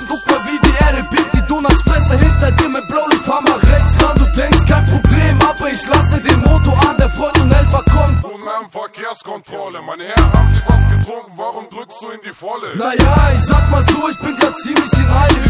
guck mal wie die Erde bebt. Die Donutsfresser hinter dir mit Blaulicht, fahr mal rechts ran. Du denkst kein Problem, aber ich lasse den Motor an. Der Freund und Helfer kommt. Verkehrskontrolle, meine Herren, haben Sie was getrunken? Warum drückst du in die Volle? Naja, ich sag mal so, ich bin grad ziemlich in Eile.